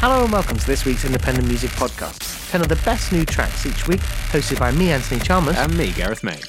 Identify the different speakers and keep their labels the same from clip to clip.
Speaker 1: Hello and welcome to this week's Independent Music Podcast. 10 of the best new tracks each week, hosted by me, Anthony Chalmers.
Speaker 2: And me, Gareth May.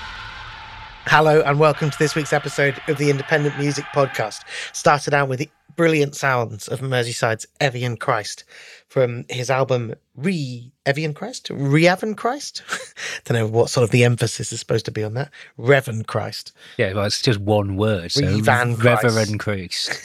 Speaker 1: Hello and welcome to this week's episode of the Independent Music Podcast. Started out with brilliant sounds of Merseyside's Evian Christ from his album Evian Christ? Reverend Christ? Don't know what sort of the emphasis is supposed to be on that. Reverend Christ.
Speaker 2: Yeah, well, it's just one word. So Reverend Christ.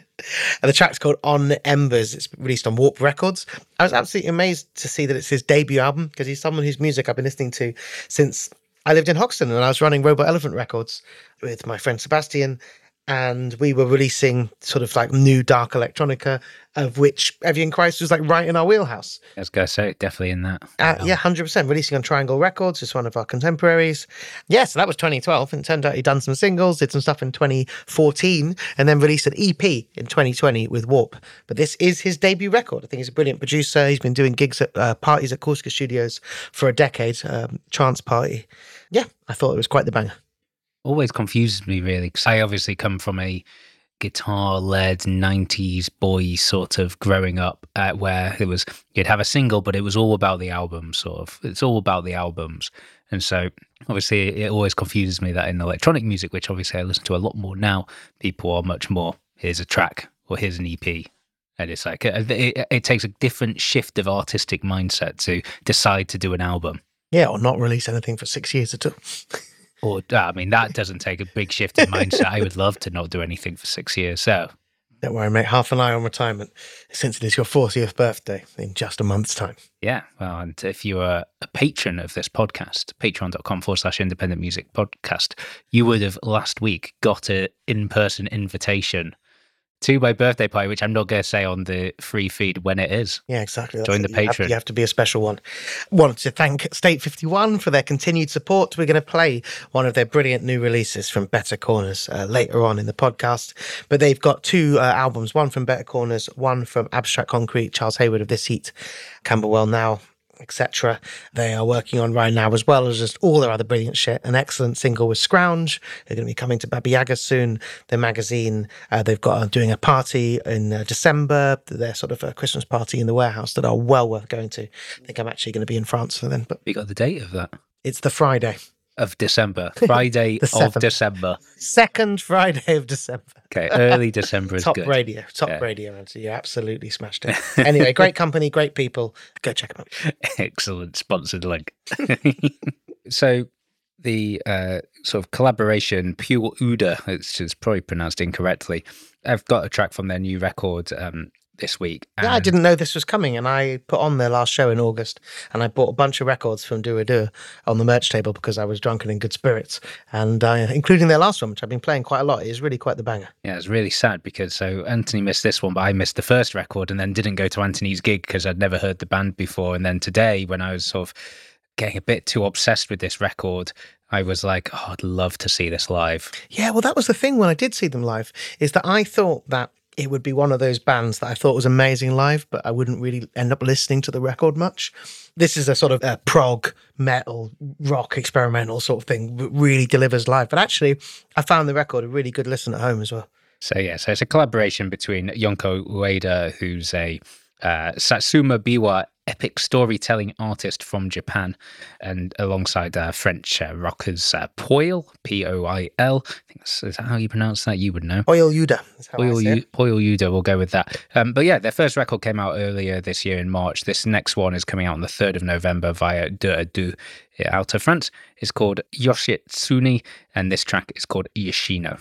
Speaker 1: And the track's called On Embers. It's released on Warp Records. I was absolutely amazed to see that it's his debut album, because he's someone whose music I've been listening to since I lived in Hoxton, and I was running Robot Elephant Records with my friend Sebastian, and we were releasing sort of like new dark electronica, of which Evian Christ was like right in our wheelhouse.
Speaker 2: I was going to say, definitely in that.
Speaker 1: Yeah, 100%. Releasing on Triangle Records, it's one of our contemporaries. Yeah, so that was 2012, and it turned out he'd done some singles, did some stuff in 2014, and then released an EP in 2020 with Warp. But this is his debut record. I think he's a brilliant producer. He's been doing gigs at parties at Corsica Studios for a decade, Trance Party. Yeah, I thought it was quite the banger.
Speaker 2: Always confuses me, really, because I obviously come from a guitar-led 90s boy sort of growing up, where it was, you'd have a single, but it was all about the album, sort of. It's all about the albums. And so, obviously, it always confuses me that in electronic music, which obviously I listen to a lot more now, people are much more, here's a track, or here's an EP. And it's like, it takes a different shift of artistic mindset to decide to do an album.
Speaker 1: Yeah, or not release anything for 6 years at all.
Speaker 2: Or, I mean, that doesn't take a big shift in mindset. I would love to not do anything for 6 years. So,
Speaker 1: don't worry, mate. Half an eye on retirement, since it is your 40th birthday in just a month's time.
Speaker 2: Yeah. Well, and if you are a patron of this podcast, patreon.com/independent music podcast, you would have last week got an in-person invitation to my birthday party, which I'm not going to say on the free feed when it is.
Speaker 1: Yeah, exactly.
Speaker 2: Join the Patreon.
Speaker 1: You have to be a special one. Wanted to thank State 51 for their continued support. We're going to play one of their brilliant new releases from Better Corners later on in the podcast. But they've got two albums, one from Better Corners, one from Abstract Concrete, Charles Hayward of This Heat, Camberwell Now, etc. They are working on right now, as well as just all their other brilliant shit. An excellent single with Scrounge. They're going to be coming to Baba Yaga soon. Their magazine, they've got doing a party in December. Their sort of a Christmas party in the warehouse that are well worth going to. I think I'm actually going to be in France for then. But
Speaker 2: you got the date of that?
Speaker 1: It's the Friday
Speaker 2: of December. Friday of December.
Speaker 1: Second Friday of December.
Speaker 2: Okay, early December is
Speaker 1: top
Speaker 2: good.
Speaker 1: Top radio. You absolutely smashed it. Anyway, great company, great people. Go check them out.
Speaker 2: Excellent sponsored link. So the sort of collaboration, Pure Uda, it's probably pronounced incorrectly. I've got a track from their new record this week.
Speaker 1: Yeah, I didn't know this was coming, and I put on their last show in August, and I bought a bunch of records from Dua on the merch table because I was drunk and in good spirits, and including their last one, which I've been playing quite a lot. It is really quite the banger.
Speaker 2: Yeah, it's really sad because so Anthony missed this one, but I missed the first record and then didn't go to Anthony's gig because I'd never heard the band before. And then today, when I was sort of getting a bit too obsessed with this record, I was like, oh, I'd love to see this live.
Speaker 1: Yeah, well, that was the thing when I did see them live, is that I thought that it would be one of those bands that I thought was amazing live, but I wouldn't really end up listening to the record much. This is a sort of prog, metal, rock, experimental sort of thing, really delivers live. But actually, I found the record a really good listen at home as well.
Speaker 2: So yeah, so it's a collaboration between Yonko Ueda, who's a Satsuma Biwa epic storytelling artist from Japan, and alongside French rockers Poil, P-O-I-L. I think is that how you pronounce that? You would know.
Speaker 1: Poil Uda.
Speaker 2: Poil Uda, we'll go with that. But yeah, their first record came out earlier this year in March. This next one is coming out on the 3rd of November via De Du out of France. It's called Yoshitsune, and this track is called Yoshino.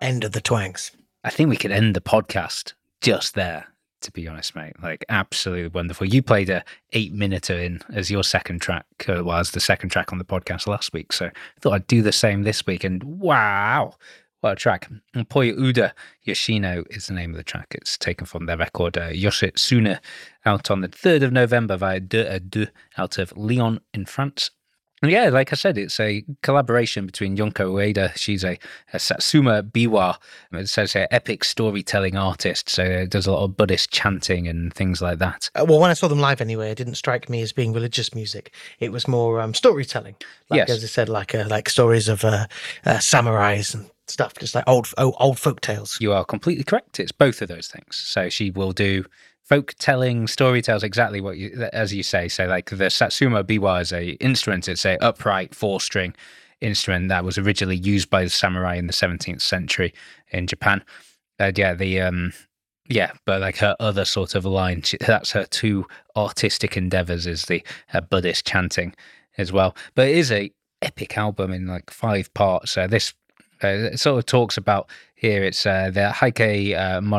Speaker 1: End of the twangs.
Speaker 2: I think we could end the podcast just there, to be honest, mate. Like, absolutely wonderful. You played a 8-minute in as your second track, as the second track on the podcast last week. So I thought I'd do the same this week. And wow, what a track. And Poi Uda Yoshino is the name of the track. It's taken from their record Yoshitsune, out on the 3rd of November via Deux à Deux out of Lyon in France. And yeah, like I said, it's a collaboration between Yonko Ueda. She's a Satsuma Biwa. It says epic storytelling artist. So it does a lot of Buddhist chanting and things like that.
Speaker 1: Well, when I saw them live anyway, it didn't strike me as being religious music. It was more storytelling. Like,
Speaker 2: yes.
Speaker 1: As I said, like stories of samurais and stuff, just like old folk tales.
Speaker 2: You are completely correct. It's both of those things. So she will do folk telling, storytells, exactly what you, as you say. So like the Satsuma Biwa is a instrument. It's a upright 4-string instrument that was originally used by the samurai in the 17th century in Japan. But like her other sort of line, that's her two artistic endeavors, is the Buddhist chanting as well. But it is a epic album in like 5 parts. This it sort of talks about here, it's the Heike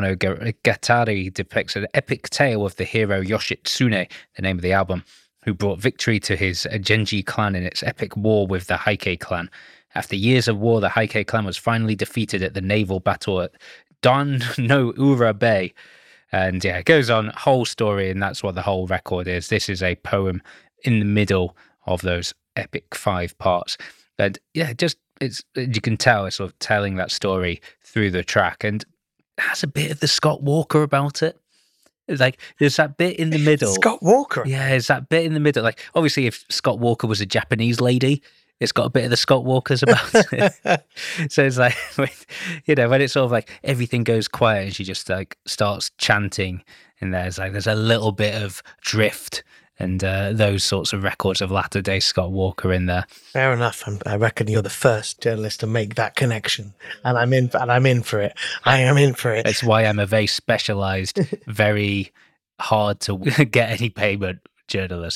Speaker 2: Monogatari depicts an epic tale of the hero Yoshitsune, the name of the album, who brought victory to his Genji clan in its epic war with the Heike clan. After years of war, the Heike clan was finally defeated at the naval battle at Dan no Ura Bay. And yeah, it goes on, whole story, and that's what the whole record is. This is a poem in the middle of those epic 5 parts. And yeah, you can tell it's sort of telling that story through the track, and it has a bit of the Scott Walker about it. It's like there's that bit in the middle.
Speaker 1: Scott Walker?
Speaker 2: Yeah, there's that bit in the middle. Like, obviously, if Scott Walker was a Japanese lady, it's got a bit of the Scott Walkers about it. So it's like, when it's sort of like everything goes quiet and she just like starts chanting, and there's a little bit of drift and those sorts of records of latter-day Scott Walker in there.
Speaker 1: Fair enough. I reckon you're the first journalist to make that connection, and I'm in for it. I am in for it.
Speaker 2: That's why I'm a very specialised, very hard to get any payment journalist.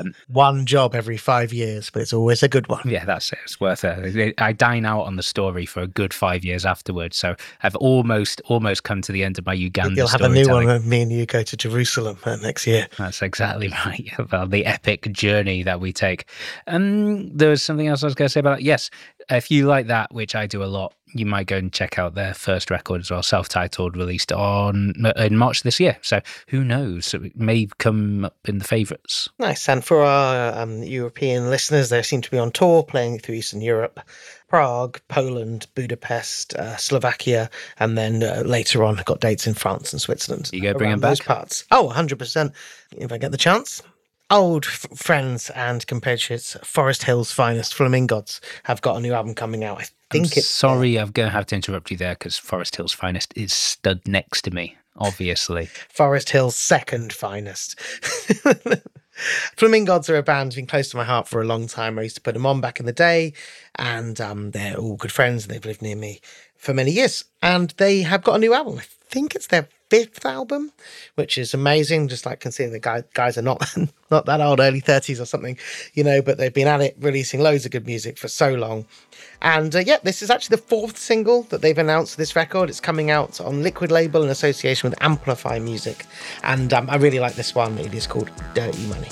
Speaker 1: One job every 5 years, but it's always a good one.
Speaker 2: Yeah, that's it. It's worth it. I dine out on the story for a good 5 years afterwards. So I've almost come to the end of my Uganda.
Speaker 1: You'll have a new one when me and you go to Jerusalem next year.
Speaker 2: That's exactly right. About the epic journey that we take. There was something else I was going to say about that. Yes, if you like that, which I do a lot, you might go and check out their first record as well, self-titled, released in March this year. So who knows? It may come up in the favourites.
Speaker 1: Nice. And for our European listeners, they seem to be on tour, playing through Eastern Europe, Prague, Poland, Budapest, Slovakia, and then later on got dates in France and Switzerland.
Speaker 2: You go bring them back?
Speaker 1: Those parts. Oh, 100%. If I get the chance. Old friends and compatriots, Forest Hill's finest, Flamingods, have got a new album coming out. I'm going
Speaker 2: to have to interrupt you there because Forest Hill's finest is stood next to me, obviously.
Speaker 1: Forest Hill's second finest. Flamingods are a band who's been close to my heart for a long time. I used to put them on back in the day, and they're all good friends, and they've lived near me for many years. And they have got a new album. I think it's their 5th album, which is amazing. Just like considering the guys are not that old, early 30s or something, but they've been at it, releasing loads of good music for so long. And this is actually the 4th single that they've announced for this record. It's coming out on Liquid label in association with Amplify Music. And I really like this one. It is called Dirty Money.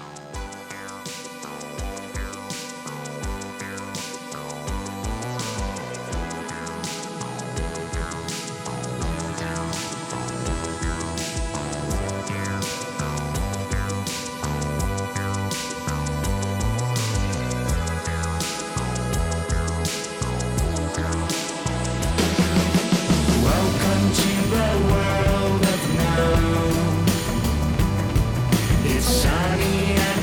Speaker 3: Sunny and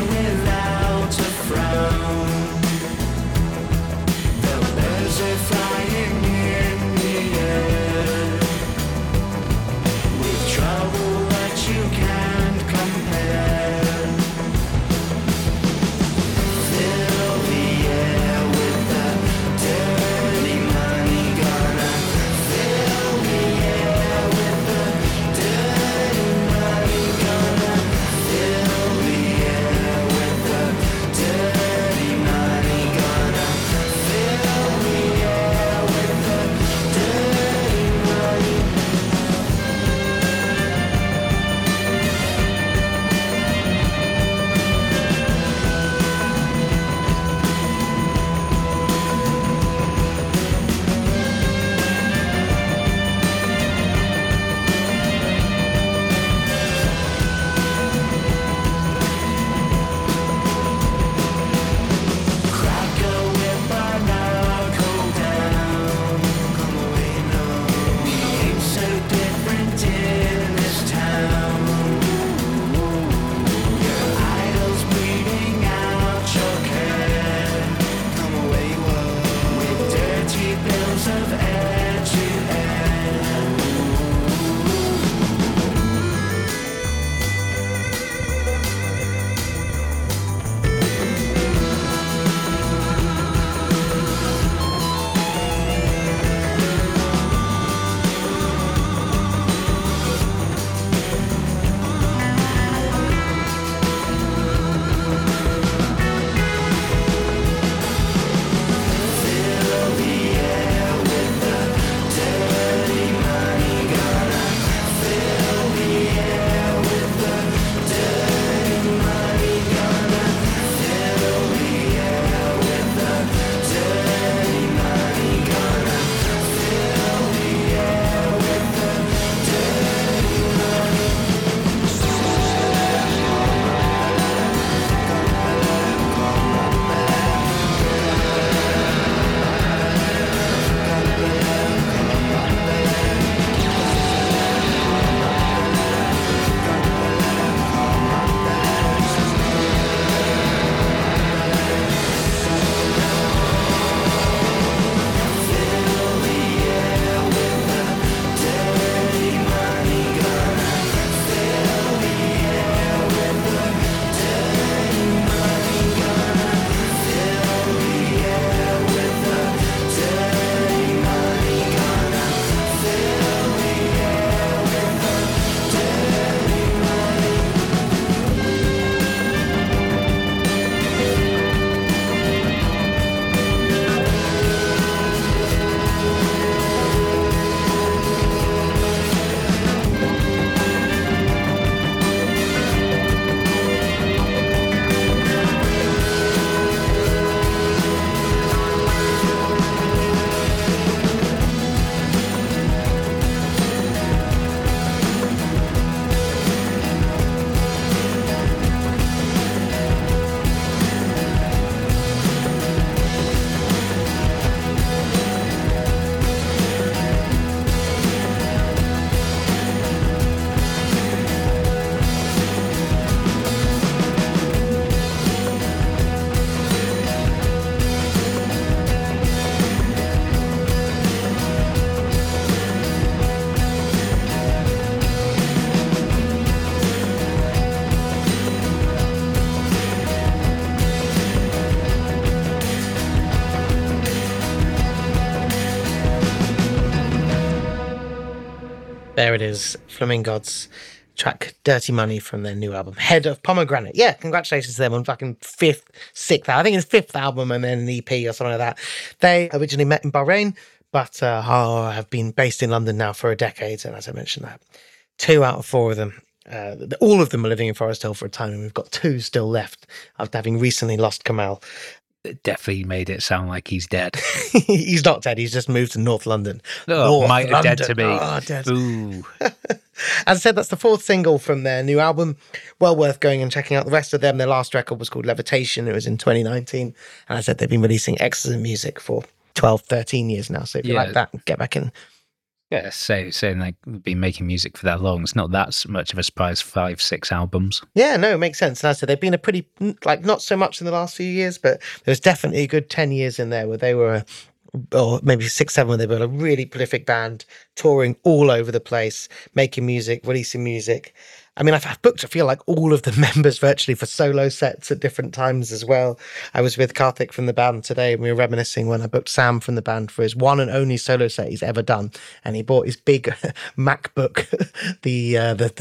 Speaker 1: There it is, Flamingod's track Dirty Money from their new album, Head of Pomegranate. Yeah, congratulations to them on fucking sixth, I think it's fifth album and then an EP or something like that. They originally met in Bahrain, but have been based in London now for a decade. And as I mentioned, that 2 out of 4 of them, all of them are living in Forest Hill for a time, and we've got 2 still left after having recently lost Kamal.
Speaker 2: It definitely made it sound like he's dead.
Speaker 1: He's not dead. He's just moved to North London.
Speaker 2: Oh, might have dead to me.
Speaker 1: Oh, dead.
Speaker 2: Ooh.
Speaker 1: As I said, that's the 4th single from their new album. Well worth going and checking out the rest of them. Their last record was called Levitation. It was in 2019. And I said they've been releasing excellent music for 12, 13 years now. So if you like that, get back in.
Speaker 2: Yeah, saying like we've been making music for that long. It's not that much of a surprise. 5, 6 albums.
Speaker 1: Yeah, no, it makes sense. And as I said, they've been a pretty, like, not so much in the last few years, but there's definitely a good 10 years in there where they were, or maybe 6, 7, where they were a really prolific band, touring all over the place, making music, releasing music. I mean, I've booked, I feel like, all of the members virtually for solo sets at different times as well. I was with Karthik from the band today, and we were reminiscing when I booked Sam from the band for his one and only solo set he's ever done. And he bought his big MacBook, the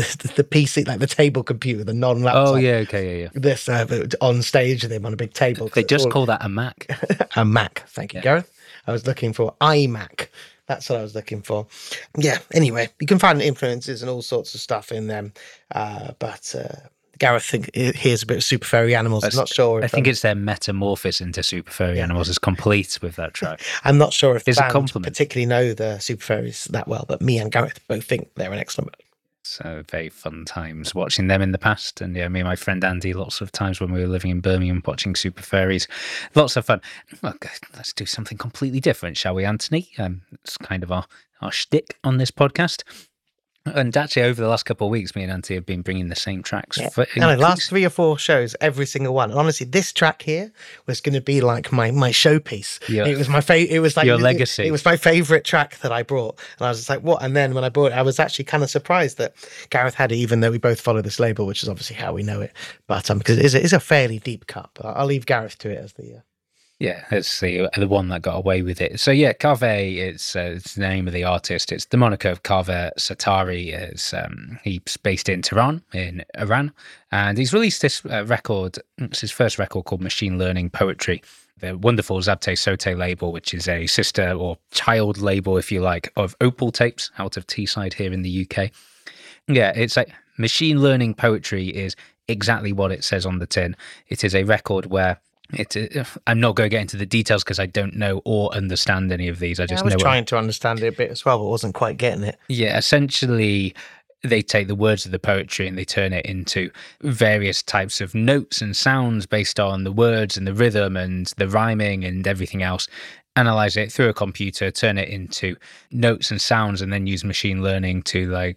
Speaker 1: PC, like the table computer, the non-laptop.
Speaker 2: Oh, yeah, okay, yeah.
Speaker 1: This on stage with him on a big table.
Speaker 2: They just call that a Mac.
Speaker 1: A Mac. Thank you, Gareth. I was looking for iMac. That's what I was looking for. Yeah, anyway, you can find influences and all sorts of stuff in them. But Gareth hears a bit of Super Furry Animals. I'm not sure.
Speaker 2: I think it's their metamorphosis into Super Furry Animals is complete with that track.
Speaker 1: I'm not sure if the
Speaker 2: band
Speaker 1: particularly know the Super Furries that well, but me and Gareth both think they're an excellent band.
Speaker 2: So very fun times watching them in the past. And yeah, me and my friend Andy, lots of times when we were living in Birmingham watching Super Furries. Lots of fun. Well, let's do something completely different, shall we, Anthony? It's kind of our shtick on this podcast. And actually, over the last couple of weeks, me and Auntie have been bringing the same tracks.
Speaker 1: Yeah. The last 3 or 4 shows, every single one. And honestly, this track here was going to be like my showpiece. Yeah. It was my favorite. It was like
Speaker 2: your legacy.
Speaker 1: It was my favorite track that I brought, and I was just like, "What?" And then when I brought it, I was actually kind of surprised that Gareth had it, even though we both follow this label, which is obviously how we know it. But because it is a fairly deep cut, but I'll leave Gareth to it as the.
Speaker 2: Yeah, it's the one that got away with it. So yeah, Kaveh, it's the name of the artist. It's the moniker of Kaveh Satari. He's based in Tehran, in Iran, and he's released this record. It's his first record called Machine Learning Poetry. The wonderful Zabte Sote label, which is a sister or child label, if you like, of Opal Tapes out of Teesside here in the UK. Yeah, it's like Machine Learning Poetry is exactly what it says on the tin. It is a record where I'm not going to get into the details because I don't know or understand any of these. I was
Speaker 1: trying to understand it a bit as well, but wasn't quite getting it.
Speaker 2: Yeah, essentially, they take the words of the poetry and they turn it into various types of notes and sounds based on the words and the rhythm and the rhyming and everything else. Analyze it through a computer, turn it into notes and sounds, and then use machine learning to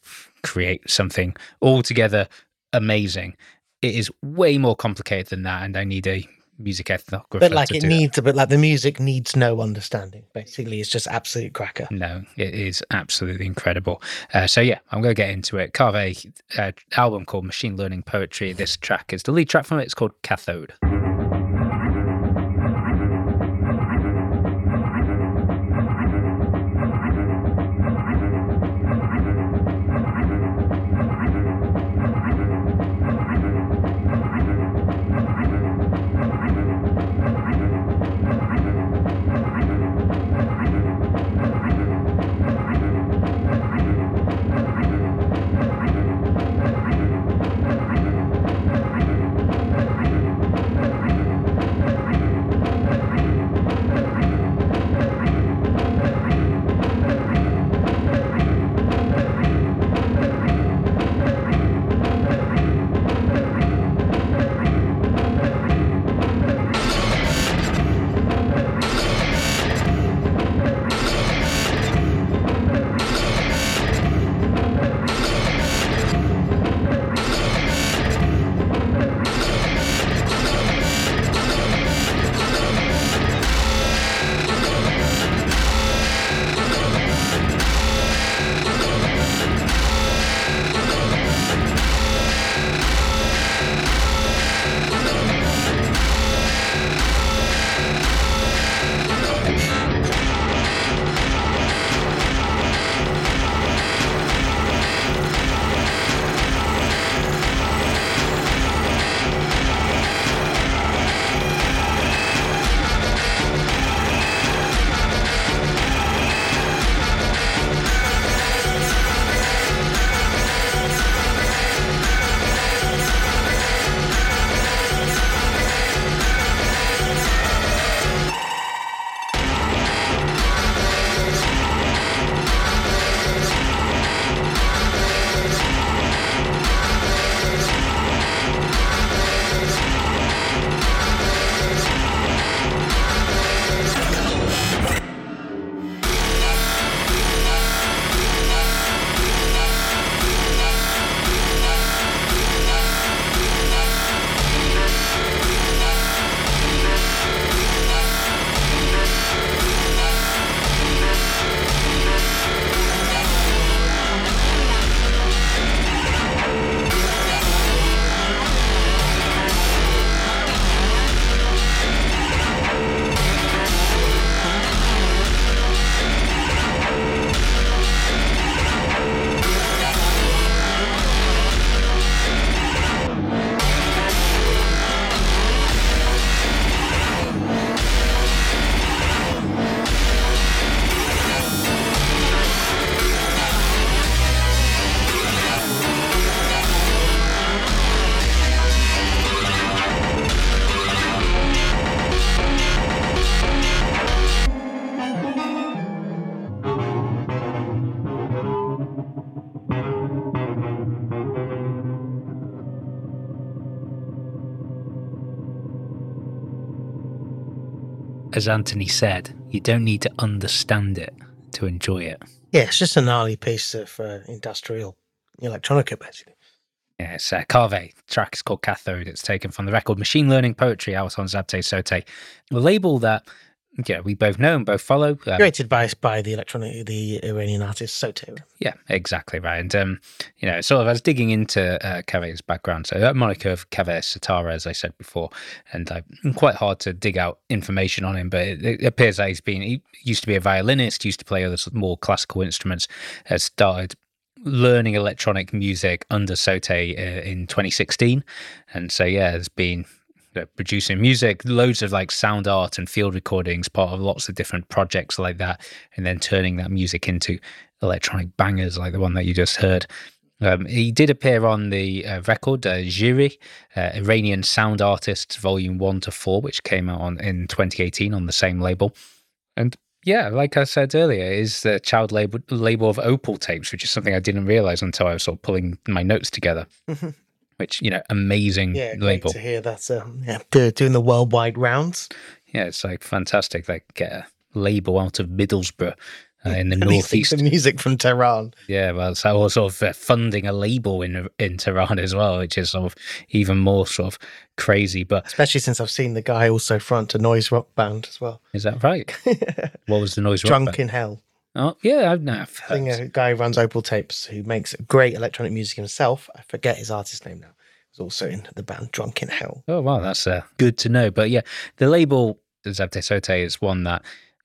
Speaker 2: create something altogether amazing. It is way more complicated than that, and I need a music ethnographer.
Speaker 1: But the music needs no understanding. Basically, it's just absolute cracker.
Speaker 2: No, it is absolutely incredible. So yeah, I'm going to get into it. Kaveh, album called Machine Learning Poetry. This track is the lead track from it. It's called Cathode. as Anthony said, you don't need to understand it to enjoy it.
Speaker 1: Yeah, it's just a gnarly piece of industrial electronica, basically.
Speaker 2: Yeah, it's Carve. Track is called Cathode. It's taken from the record Machine Learning Poetry out on Zabte Sote, a label that we both know and both follow.
Speaker 1: Created by the Iranian artist Sote.
Speaker 2: Yeah, exactly right. And, sort of I was digging into Kave's background. So that moniker of Kaveh Satara, as I said before, and quite hard to dig out information on him, but it appears that he used to be a violinist, used to play other more classical instruments, has started learning electronic music under Sote in 2016. And so, has been producing music, loads of like sound art and field recordings, part of lots of different projects like that, and then turning that music into electronic bangers like the one that you just heard. He did appear on the record Jiri, Iranian Sound Artists Volume 1 to 4, which came out in 2018 on the same label. And yeah, like I said earlier, is the child label of Opal Tapes, which is something I didn't realize until I was sort of pulling my notes together. Which, amazing label.
Speaker 1: Great to hear that. Doing the worldwide rounds.
Speaker 2: Yeah, it's like fantastic. Like get a label out of Middlesbrough in the northeast.
Speaker 1: The music from Tehran.
Speaker 2: Yeah, well, so sort of funding a label in Tehran as well, which is sort of even more sort of crazy. But
Speaker 1: especially since I've seen the guy also front a noise rock band as well.
Speaker 2: Is that right? What was the noise rock band?
Speaker 1: Drunk in Hell.
Speaker 2: Oh, yeah, I've
Speaker 1: I think a guy who runs Opal Tapes who makes great electronic music himself. I forget his artist name now. He's also in the band Drunk in Hell.
Speaker 2: Oh, wow, that's good to know. But yeah, the label Zabte Sote is one that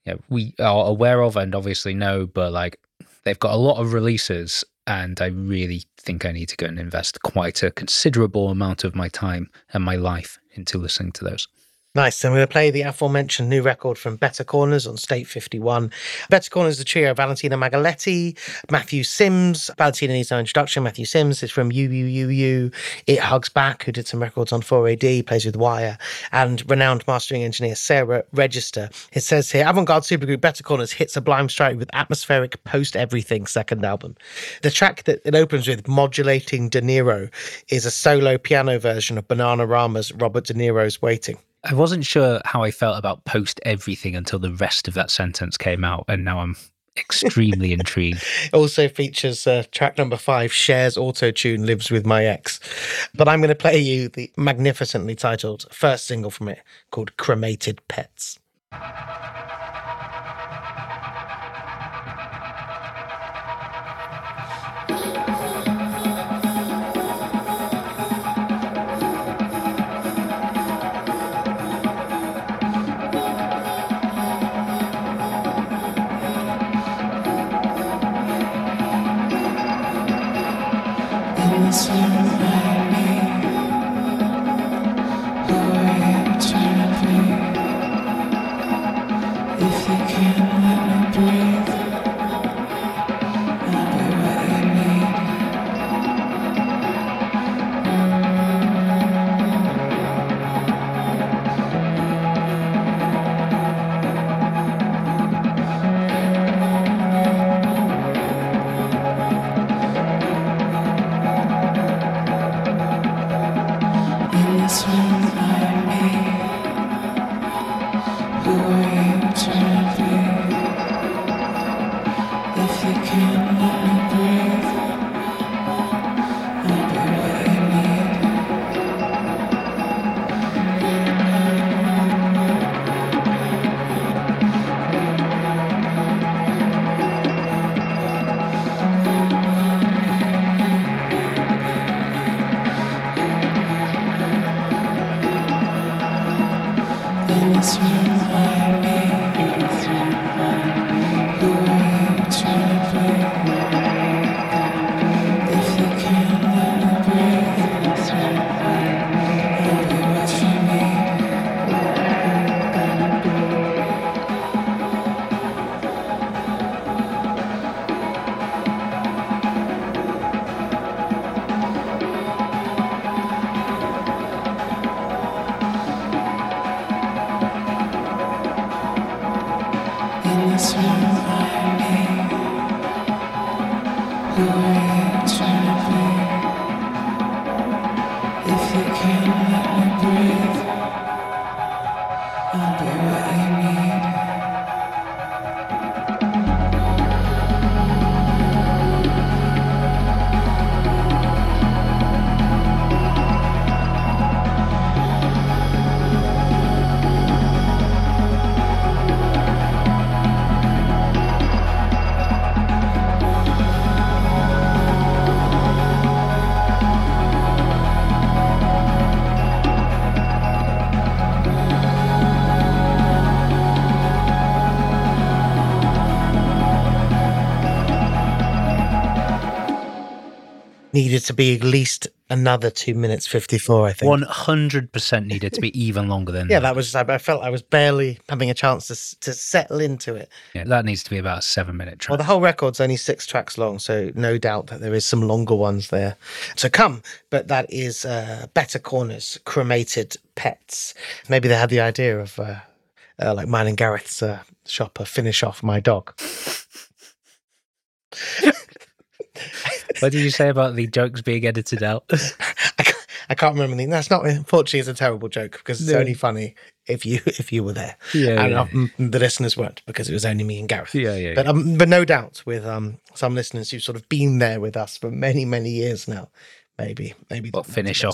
Speaker 2: we are aware of and obviously know, but like they've got a lot of releases, and I really think I need to go and invest quite a considerable amount of my time and my life into listening to those.
Speaker 1: Nice. And we're going to play the aforementioned new record from Better Corners on State 51. Better Corners is the trio Valentina Magaletti, Matthew Sims. Valentina needs no introduction. Matthew Sims is from You, It Hugs Back, who did some records on 4AD, plays with Wire, and renowned mastering engineer Sarah Register. It says here, avant-garde supergroup Better Corners hits Sublime Strike with atmospheric post-everything second album. The track that it opens with, Modulating De Niro, is a solo piano version of Bananarama's Robert De Niro's Waiting.
Speaker 2: I wasn't sure how I felt about post everything until the rest of that sentence came out, and now I'm extremely intrigued.
Speaker 1: It also features track number 5, Cher's auto-tune, Lives With My Ex. But I'm going to play you the magnificently titled first single from it, called Cremated Pets. needed to be at least another 2 minutes 54, I think.
Speaker 2: 100% needed to be even longer than
Speaker 1: Yeah,
Speaker 2: that.
Speaker 1: that was, I felt I was barely having a chance to settle into it.
Speaker 2: Yeah, that needs to be about a 7-minute track.
Speaker 1: Well, the whole record's only 6 tracks long, so no doubt that there is some longer ones there to come. But that is Better Corners, Cremated Pets. Maybe they had the idea of, like mine and Gareth's shop, Finish Off My Dog.
Speaker 2: What did you say about the jokes being edited out?
Speaker 1: I can't remember anything. That's not, unfortunately, it's a terrible joke because it's only funny if you were there. And the listeners weren't, because it was only me and Gareth. But no doubt with some listeners who've sort of been there with us for many, many years now. Maybe.
Speaker 2: What,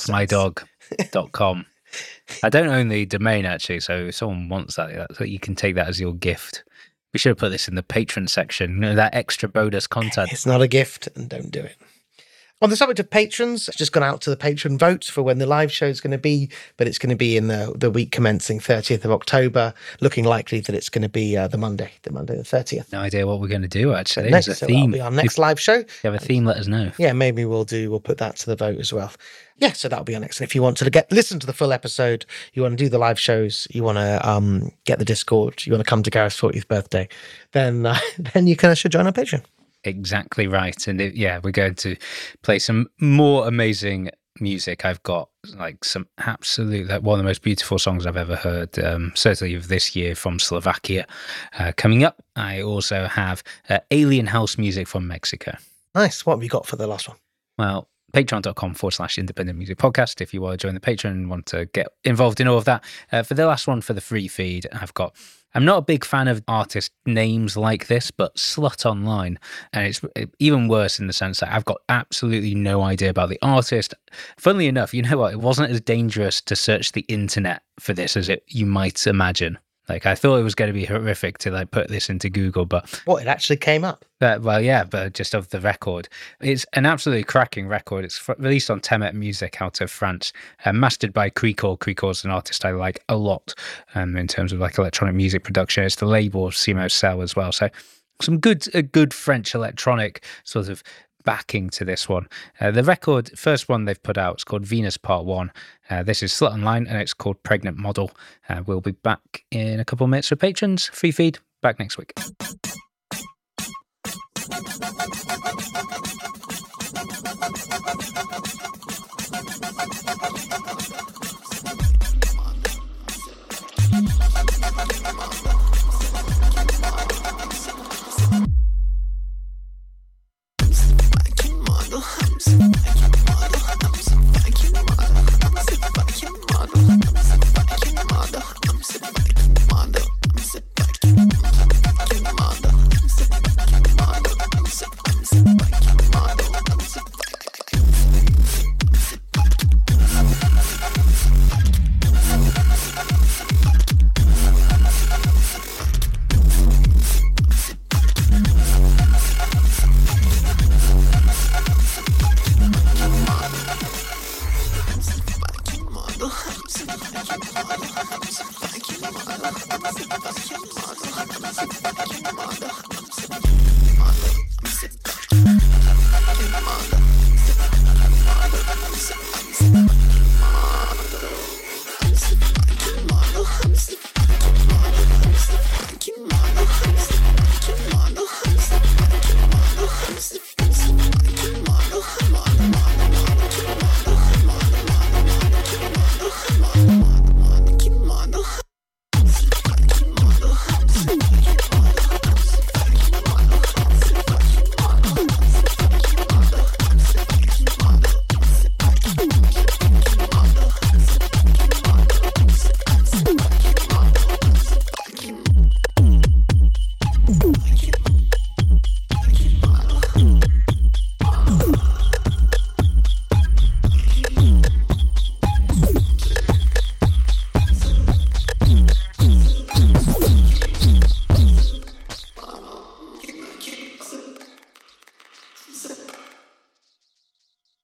Speaker 2: finishoffmydog.com. I don't own the domain, actually, so if someone wants that, you can take that as your gift. We should have put this in the patron section, that extra bonus content.
Speaker 1: It's not a gift, and don't do it. On the subject of patrons, it's just gone out to the patron vote for when the live show is going to be, but it's going to be in the week commencing 30th of October, looking likely that it's going to be the Monday the 30th.
Speaker 2: No idea what we're going to do, actually.
Speaker 1: Next,
Speaker 2: There's a
Speaker 1: so
Speaker 2: theme.
Speaker 1: that'll be our next live show.
Speaker 2: If you have a theme, let us know.
Speaker 1: Yeah, maybe we'll put that to the vote as well. Yeah, so that'll be our next. And if you want to listen to the full episode, you want to do the live shows, you want to get the Discord, you want to come to Gareth's 40th birthday, then you should join our Patreon.
Speaker 2: Exactly right. And we're going to play some more amazing music. I've got like some absolute, one of the most beautiful songs I've ever heard, certainly of this year, from Slovakia coming up. I also have Alien House music from Mexico.
Speaker 1: Nice. What have you got for the last one?
Speaker 2: Well, patreon.com/independent music podcast if you want to join the Patreon and want to get involved in all of that. For the last one, for the free feed, I'm not a big fan of artist names like this, but Slut Online. And it's even worse in the sense that I've got absolutely no idea about the artist. Funnily enough, you know what? It wasn't as dangerous to search the internet for this as you might imagine. Like, I thought it was going to be horrific to put this into Google, but
Speaker 1: it actually came up.
Speaker 2: But just of the record, it's an absolutely cracking record. It's released on Temet Music out of France, mastered by Krikor. Krikor's an artist I like a lot in terms of electronic music production. It's the label of Simo Cell as well. So some good French electronic sort of backing to this one. The record, first one they've put out, is called Venus Part 1. This is Slut Online, and it's called Pregnant Model. We'll be back in a couple of minutes for patrons. Free feed, back next week.